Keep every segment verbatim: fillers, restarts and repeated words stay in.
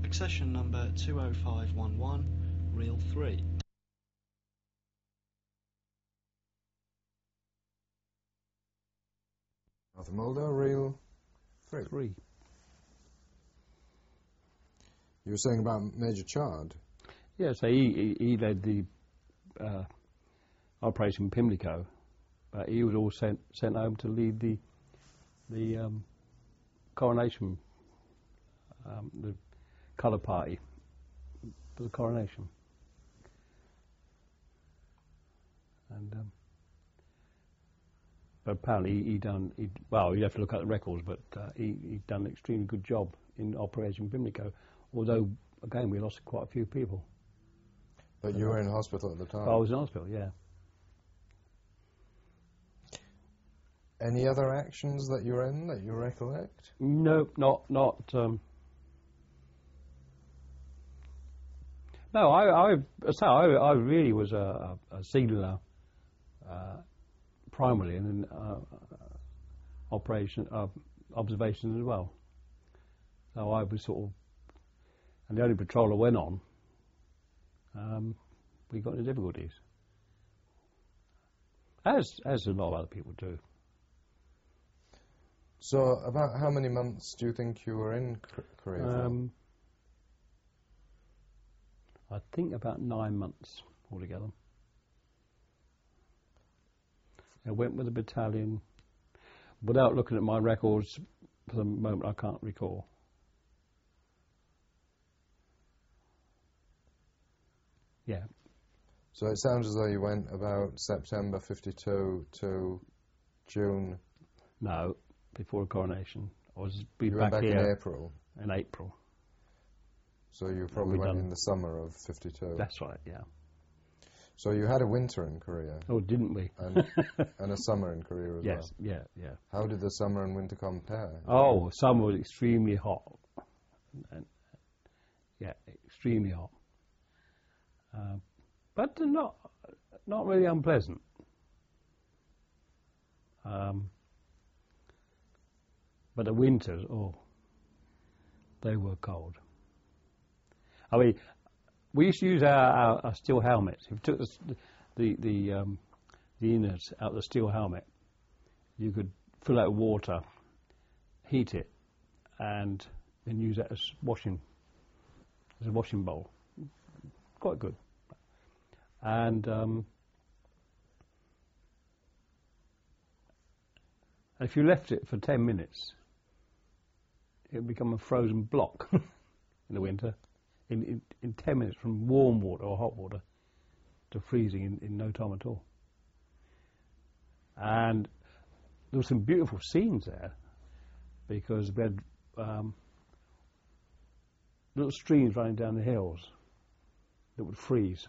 Accession number two oh five one one, reel three. Arthur Mulder, reel three. Three. You were saying about Major Chard? Yeah, so he, he, he led the uh, Operation Pimlico, but he was all sent sent home to lead the the um, coronation, um, the colour party for the coronation. And um, but apparently he, he done he, well. You have to look at the records, but uh, he he done an extremely good job in Operation Pimlico. Although again we lost quite a few people. But you were in hospital at the time. I was in hospital, yeah. Any other actions that you were in that you recollect? No, not not. Um, no, I I so I, I really was a, a signaller uh, primarily, and then uh, operation uh, observations as well. So I was sort of, and the only patrol I went on, um, we got into difficulties, as as a lot of other people do. So, about how many months do you think you were in Korea? Um, I think about nine months altogether. I went with the battalion. Without looking at my records, for the moment I can't recall. Yeah. So it sounds as though you went about September fifty-two to June. No. Before the coronation, I was be you back, went back here in April. In April. So you probably went in the summer of fifty-two. That's right, yeah. So you had a winter in Korea. Oh, didn't we? And, and a summer in Korea as yes, well. Yes, yeah, yeah. How did the summer and winter compare? Oh, summer was extremely hot. And, yeah, extremely hot. Uh, but not not really unpleasant. Um. But the winters, oh, they were cold. I mean, we used to use our, our, our steel helmets. If you took the the the, um, the innards out of the steel helmet, you could fill it with water, heat it, and then use that as washing as a washing bowl. Quite good. And um, if you left it for ten minutes, it would become a frozen block in the winter, in, in, in ten minutes from warm water or hot water to freezing in, in no time at all. And there were some beautiful scenes there because we had um, little streams running down the hills that would freeze.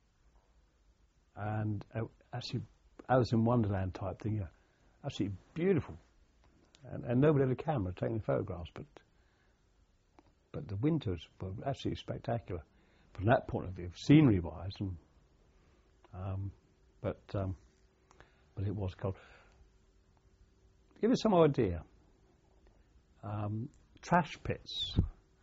And uh, actually, Alice in Wonderland type thing, yeah, absolutely beautiful. And, and nobody had a camera taking photographs, but but the winters were absolutely spectacular from that point of view, scenery-wise. And um, but um, but it was cold. To give you some idea, um, trash pits.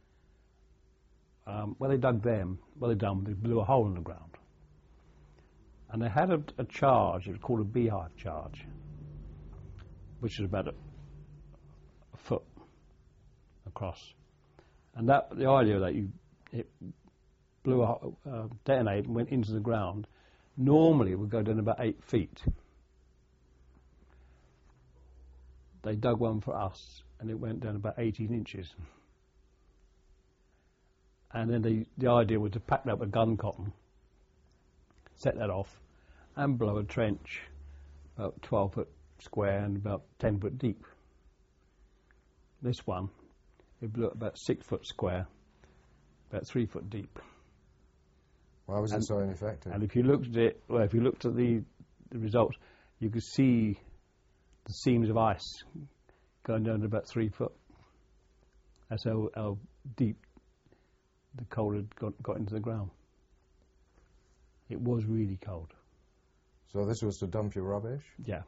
Um, when they dug them, what they done, they blew a hole in the ground, and they had a, a charge. It was called a beehive charge, which is about a foot across, and that the idea that you it blew a uh, detonated and went into the ground. Normally, it would go down about eight feet. They dug one for us, and it went down about eighteen inches. And then the the idea was to pack that with gun cotton, set that off, and blow a trench about twelve foot square and about ten foot deep. This one, it blew about six foot square, about three foot deep. Why was and, it so ineffective? And if you looked at it, well, if you looked at the, the results, you could see the seams of ice going down to about three foot. That's how, how deep the coal had got, got into the ground. It was really cold. So this was to dump your rubbish? Yeah.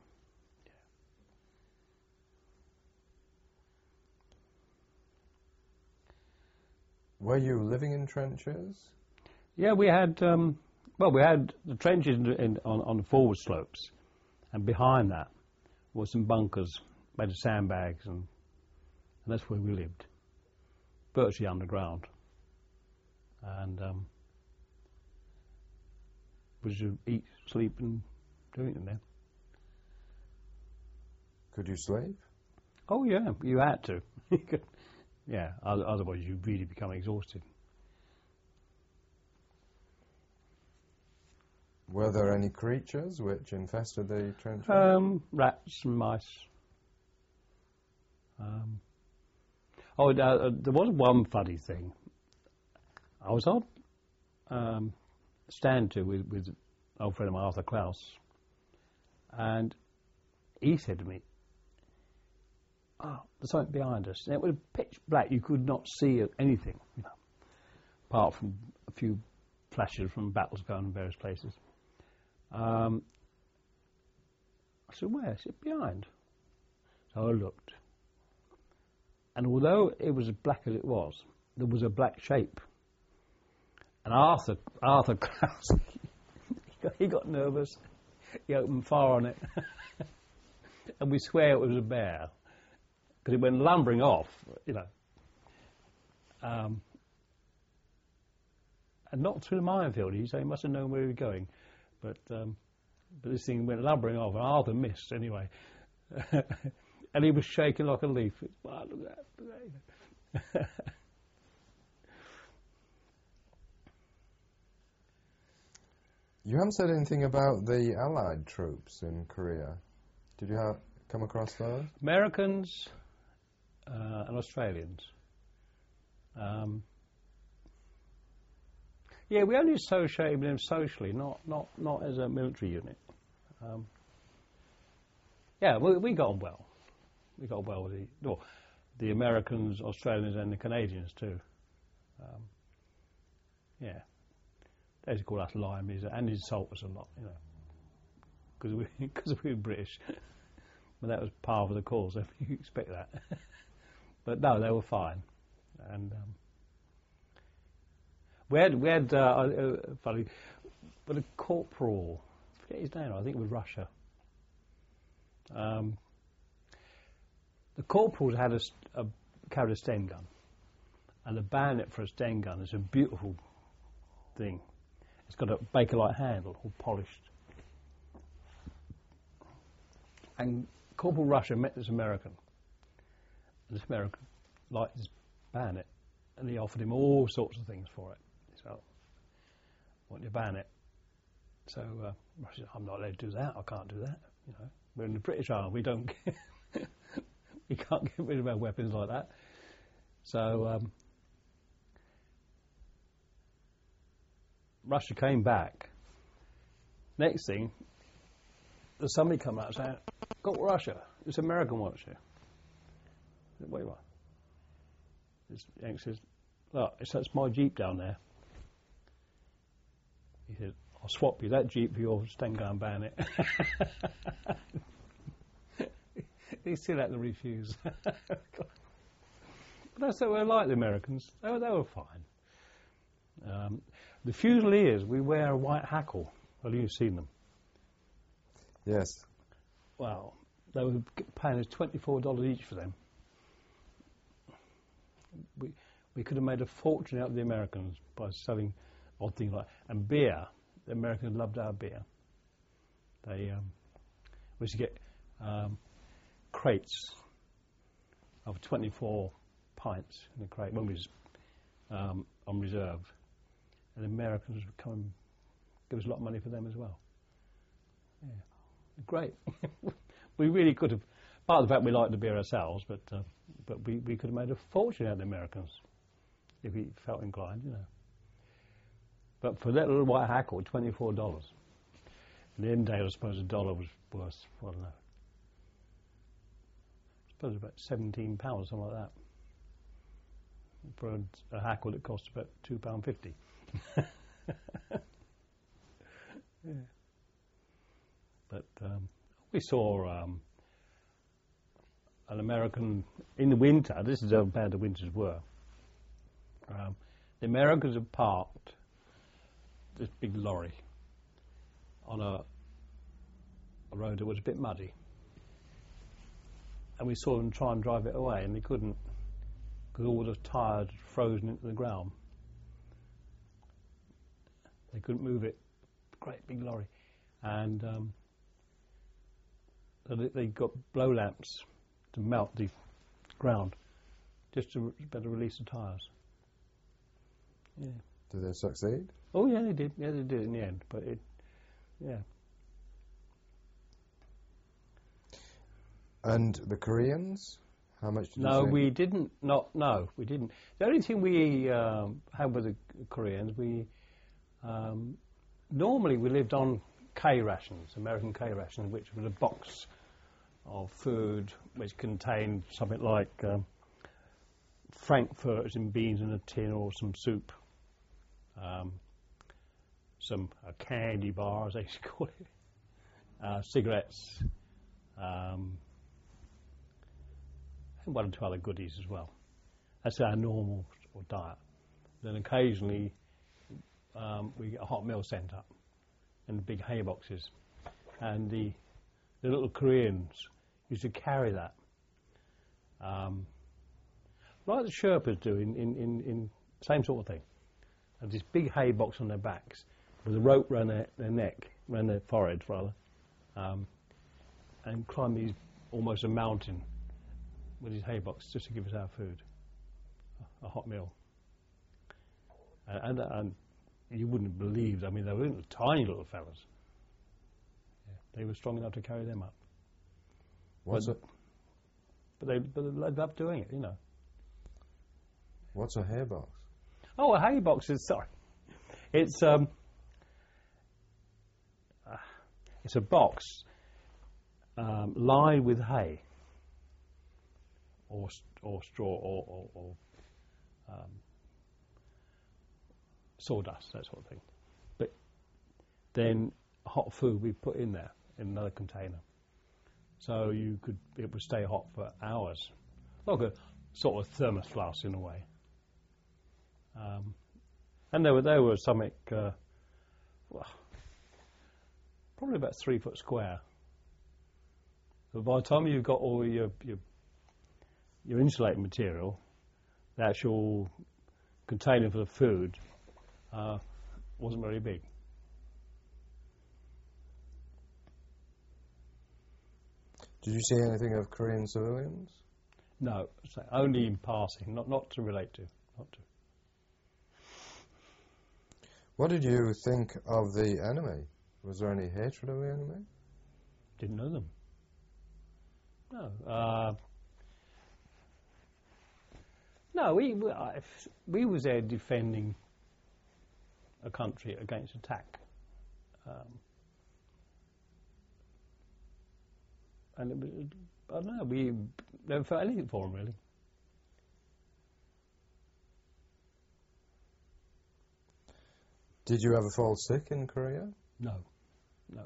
Were you living in trenches? Yeah, we had, um, well, we had the trenches in, in, on, on the forward slopes, and behind that were some bunkers made of sandbags, and, and that's where we lived, virtually underground. And um, we should eat, sleep, and do it in there. Could you sleep? Oh yeah, you had to. Yeah, otherwise you really become exhausted. Were there any creatures which infested the trenches? Um, rats and mice. Um, oh, uh, there was one funny thing. I was on um, stand to with, with an old friend of mine, Arthur Klaus, and he said to me, "Oh, there's something behind us." And it was pitch black; you could not see anything, you know, apart from a few flashes from battles going on in various places. Um, I said, "Where?" He said, "Behind." So I looked, and although it was as black as it was, there was a black shape. And Arthur, Arthur Klaus, he got, he got nervous. He opened fire on it, and we swear it was a bear because it went lumbering off, you know, um, and not through the minefield. He said he must have known where he was going, but um, but this thing went lumbering off, and Arthur missed anyway, and he was shaking like a leaf. Wow, look at that. You haven't said anything about the Allied troops in Korea. Did you have, come across those? Americans uh, and Australians. Um, yeah, we only associated with them socially, not not not as a military unit. Um, yeah, we, we got on well. We got on well with the well, the Americans, Australians, and the Canadians too. Um, yeah. They used to call us limeys and insult us a lot, you know, because we because we were British. But that was part of the cause. So you expect that. But no, they were fine, and um, we had we had uh, uh, funny, but a corporal, I forget his name. I think it was Russia. Um, the corporals had a, a carried a Sten gun, and the bayonet for a Sten gun is a beautiful thing. It's got a Bakelite handle, all polished. And Corporal Russia met this American. And this American liked his bayonet, and he offered him all sorts of things for it. He said, "Oh, I want your bayonet." So uh, Russia said, "I'm not allowed to do that. I can't do that. You know, we're in the British Army. We don't. Get we can't get rid of our weapons like that." So. Um, Russia came back. Next thing, there's somebody come out and say, "Got Russia. This American wants you." I said, "Wait, what?" This Yank says, "Look, it's, that's my Jeep down there." He said, "I'll swap you that Jeep for your Sten gun bayonet." He still had to refuse. But that's what we're like, the Americans. They were, they were fine. Um, the Fusiliers, we wear a white hackle. Well, you've seen them. Yes. Well, they were paying us twenty-four dollars each for them. We we could have made a fortune out of the Americans by selling odd things like and beer. The Americans loved our beer. They um, we used to get um, crates of twenty-four pints in a crate when we was um, on reserve. And the Americans would come and give us a lot of money for them as well. Yeah, great. We really could have. Part of the fact we liked the beer ourselves, but uh, but we, we could have made a fortune out of the Americans if we felt inclined, you know. But for that little white hackle, twenty-four dollars. In the end day, I suppose a dollar was worth. I don't know. I suppose about seventeen pounds, something like that, for a, a hackle that cost about two pound fifty. Yeah. But um, we saw um, an American in the winter. This is how bad the winters were. Um, the Americans had parked this big lorry on a, a road that was a bit muddy. And we saw them try and drive it away, and they couldn't, because all the tyres had frozen into the ground. They couldn't move it. Great big lorry. And um, so they, they got blow lamps to melt the ground, just to re- better release the tyres. Yeah. Did they succeed? Oh yeah, they did. Yeah, they did in the end. But it, yeah. And the Koreans? How much did No, you think? we didn't. Not no, we didn't. The only thing we um, had with the Koreans, we um, normally we lived on K rations, American K rations, which was a box of food which contained something like um, frankfurters and beans in a tin, or some soup, um, some uh, candy bars, they used to call it, uh, cigarettes, um, and one or two other goodies as well. That's our normal sort of diet. Then occasionally um, we get a hot meal sent up in the big hay boxes, and the the little Koreans used to carry that, um, like the Sherpas do in, in, in, in same sort of thing. And this big hay box on their backs with a rope around their, their neck, around their foreheads rather, um, and climb these almost a mountain with his hay box just to give us our food, a, a hot meal. And, and, and you wouldn't believe, I mean, they were little, tiny little fellas. Yeah, they were strong enough to carry them up. What's but, a, but they but they loved doing it, you know. what's a hay box? Oh, a hay box is, sorry. It's um, uh, it's a box um, lined with hay, or or straw, or, or, or um, sawdust, that sort of thing. But then hot food we put in there in another container, so you could it would stay hot for hours, like a sort of thermos flask in a way. Um, and there were there were something uh, well, probably about three foot square. But by the time you've got all your your, your insulating material, the actual container for the food uh, wasn't very big. Did you see anything of Korean civilians? No, so only in passing, not not to relate to, not to. What did you think of the enemy? Was there any hatred of the enemy? Didn't know them. No. Uh, no, we we, I, we was there defending a country against attack. Um, and it was, I don't know, we never felt anything for them, really. Did you ever fall sick in Korea? No, no.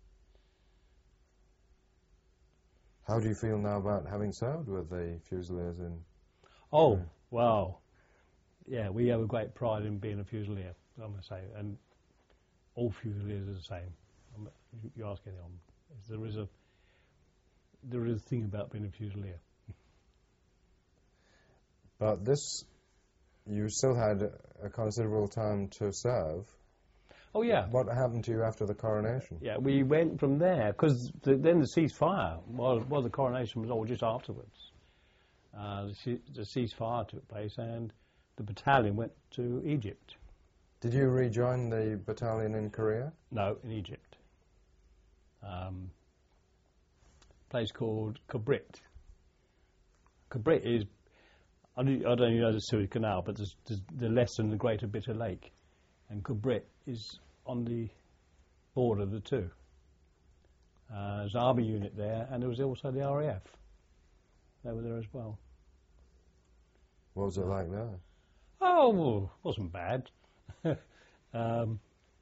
How do you feel now about having served with the Fusiliers in... Oh, wow. Yeah, we have a great pride in being a Fusilier, I must say, and all Fusiliers are the same. I'm, you, you ask anyone. There is a there is a thing about being a Fusilier. But this, you still had a considerable time to serve. Oh, yeah. What happened to you after the coronation? Yeah, we went from there, because the, then the ceasefire, well, well, the coronation was all just afterwards. Uh, the, ce- the ceasefire took place, and the battalion went to Egypt. Did you rejoin the battalion in Korea? No, in Egypt. Um, a place called Kabrit. Kabrit is, I don't, I don't even know the Suez Canal, but there's, there's the less than the Greater Bitter Lake. And Kabrit is on the border of the two. Uh, there's an army unit there, and there was also the R A F. They were there as well. What was it like there? Oh, well, wasn't bad. um,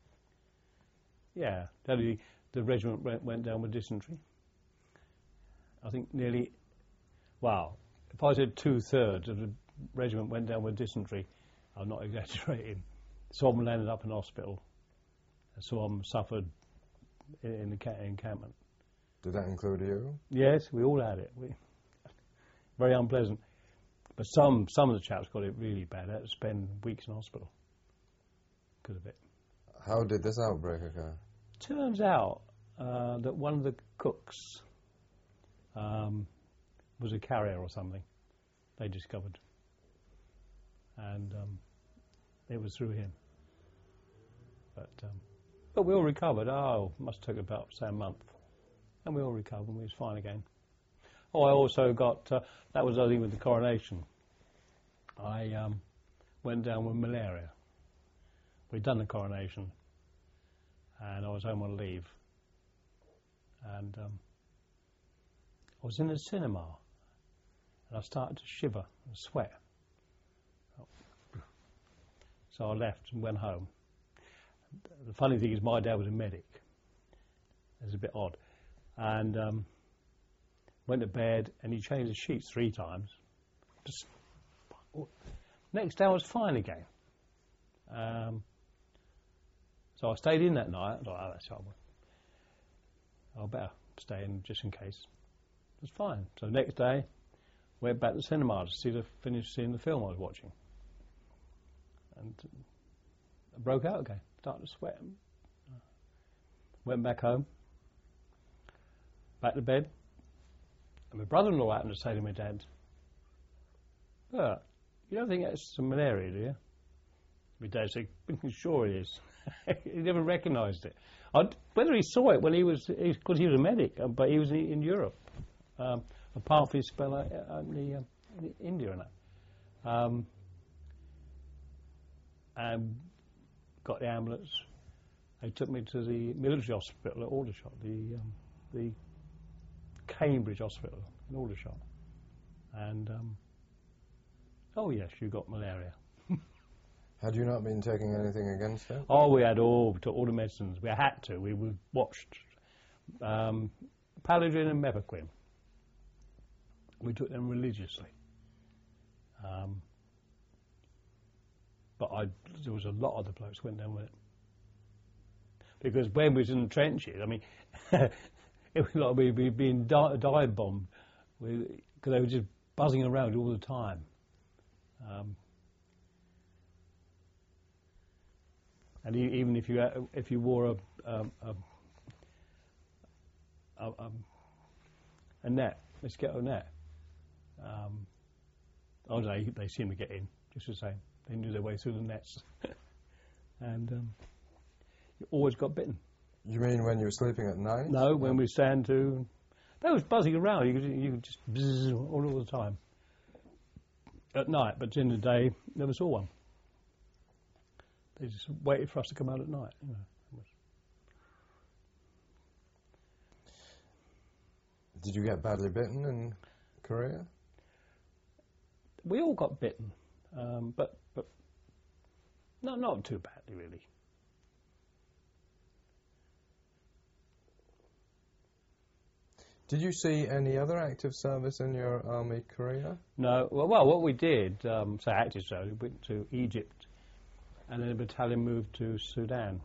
yeah, the, the regiment went, went down with dysentery. I think nearly, wow, if I said two-thirds of the regiment went down with dysentery, I'm not exaggerating. Some of them landed up in hospital, and some of them suffered in, in the ca- encampment. Did that include you? Yes, we all had it. We, very unpleasant. But some some of the chaps got it really bad. They had to spend weeks in hospital because of it. How did this outbreak occur? Turns out uh, that one of the cooks um, was a carrier or something. They discovered, and um, it was through him. But um, but we all recovered. Oh, must have took about say a month, and we all recovered. and We was fine again. Oh, I also got uh, that was I think with the coronation. I um, went down with malaria. We'd done the coronation, and I was home on leave, and um, I was in the cinema, and I started to shiver and sweat. So I left and went home. The funny thing is, my dad was a medic. It's a bit odd, and um, went to bed, and he changed the sheets three times. Just next day, I was fine again. Um, so I stayed in that night. I thought, oh, that's horrible. I better stay in just in case. It was fine. So next day, went back to the cinema to see the finish seeing the film I was watching, and I broke out again. Started to sweat. Went back home. Back to bed. And my brother-in-law happened to say to my dad, "Oh, you don't think that's some malaria, do you?" My dad said, "Sure it is." He never recognised it. I'd, whether he saw it when he was, because he was a medic, uh, but he was in, in Europe, um, apart from his spell uh, uh, in, the, uh, in India and that. Um, and got the ambulance. They took me to the military hospital at Aldershot, the um, the Cambridge Hospital in Aldershot. And, um, oh yes, you got malaria. Had you not been taking anything against it? Oh, we had all, we took all the medicines. We had to. We were watched. Um, Paladin and Mepaquen. We took them religiously. Um, but I, there was a lot of the blokes went down with it. Because when we was in the trenches, I mean, it was like we were being di- dive bombed, because they were just buzzing around all the time. Um, and e- even if you uh, if you wore a um, a, a, a, a net, mosquito net, um, oh, they they seemed to get in just the same. They knew their way through the nets, and um, you always got bitten. You mean when you were sleeping at night? No, when we stand to, they was buzzing around. You could, you could just buzz all, all the time. At night, but during the day, never saw one. They just waited for us to come out at night. You know. Did you get badly bitten in Korea? We all got bitten, um, but but not not too badly really. Did you see any other active service in your army career? No. Well, well what we did, um, so active service, we went to Egypt, and then the battalion moved to Sudan.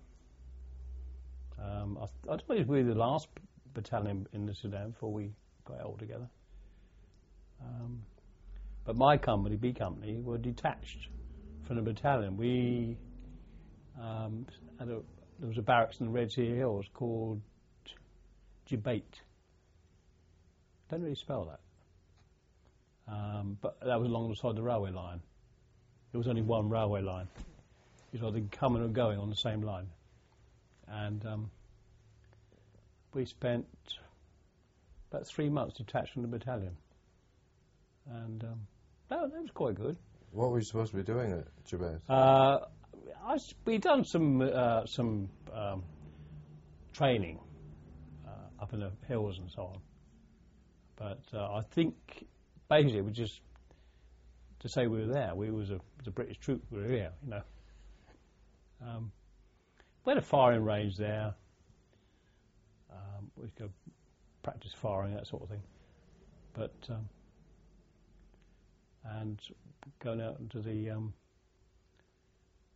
Um, I, I suppose we were the last battalion in the Sudan before we got it all together. Um, but my company, B Company, were detached from the battalion. We um, had a, there was a barracks in the Red Sea Hills called Jibate. Don't really spell that. Um, but that was alongside the railway line. There was only one railway line. It was either coming or going on the same line. And um, we spent about three months detached from the battalion. And um, that, that was quite good. What were you supposed to be doing at Jibate? Uh, I, we'd done some uh, some um, training uh, up in the hills and so on. But uh, I think basically it was just to say we were there. We was a, was a British troop. We were here, you know. Um, we had a firing range there. Um, we could practice firing, that sort of thing. But um, and going out into the um,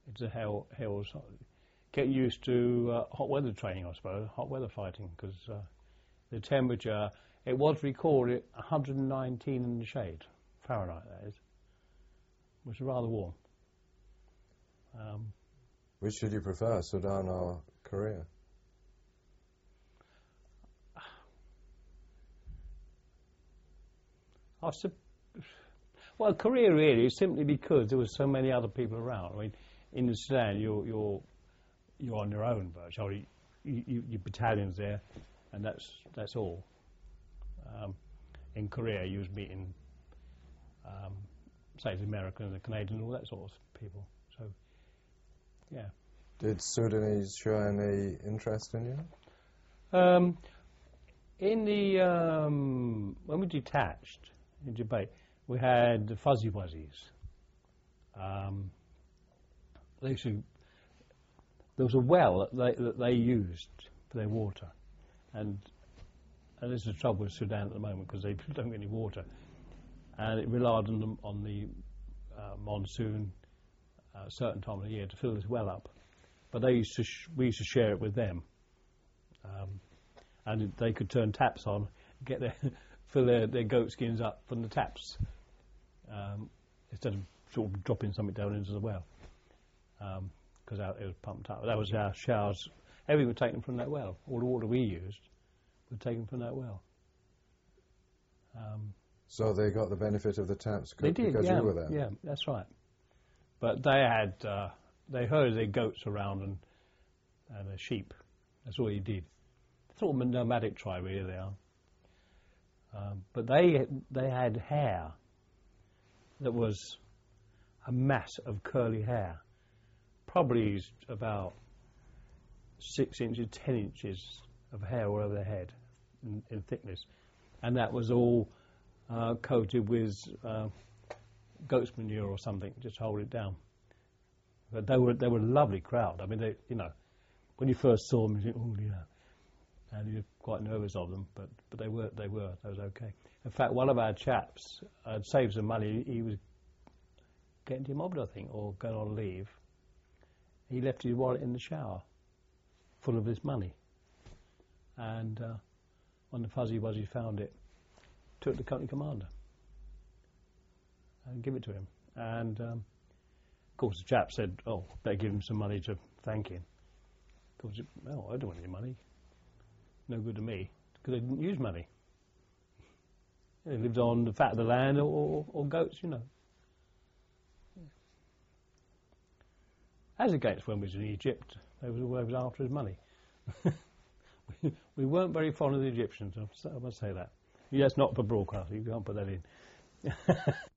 It's a hell, hell's get used to uh, hot weather training, I suppose, hot weather fighting, because uh, the temperature, it was recorded one hundred nineteen in the shade, Fahrenheit that is, which is rather warm. Um, Which should you prefer, Sudan or Korea? I sup- well, Korea really, simply because there were so many other people around. I mean, in the Sudan, you're you're you're on your own virtually. You, you, your battalion's there, and that's that's all. Um, in Korea, you was meeting, um, say, the American, the Canadian, all that sort of people. So, yeah. Did Sudanese show any interest in you? Um, in the um, when we detached in Japan, we had the Fuzzy Wuzzies. Um, they used to, there was a well that they, that they used for their water, and and this is the trouble with Sudan at the moment because they don't get any water, and it relied on the, on the uh, monsoon, a uh, certain time of the year to fill this well up. But they used to sh- we used to share it with them, um, and they could turn taps on, get their fill their, their goat skins up from the taps, um, instead of sort of dropping something down into the well, because um, it was pumped up. That was our showers. Everything was taken from that well. All the water we used was taken from that well. Um, so they got the benefit of the taps they did, because yeah, you were there? Yeah, that's right. But they had, uh, they herded their goats around and and their sheep. That's all he did. Sort of a nomadic tribe, really, they are. Um, but they they had hair that was a mass of curly hair, probably about six inches, ten inches of hair all over their head in, in thickness, and that was all uh, coated with uh, goat's manure or something, just to hold it down. But they were they were a lovely crowd. I mean, they, you know, when you first saw them, you think, oh yeah, and you're quite nervous of them. But but they were they were they was okay. In fact, one of our chaps had saved some money. He was getting demobbed, I think, or going on leave. He left his wallet in the shower, full of his money. And uh, when the Fuzzy Wuzzy found it, took the company commander and give it to him. And um, of course, the chap said, "Oh, better give him some money to thank him." Of course, well, I don't want any money. No good to me, because they didn't use money. They lived on the fat of the land or, or, or goats, you know. As against when we was in Egypt, they was always after his money. we, we weren't very fond of the Egyptians, I must say that. Yes, not for broadcasting, you can't put that in.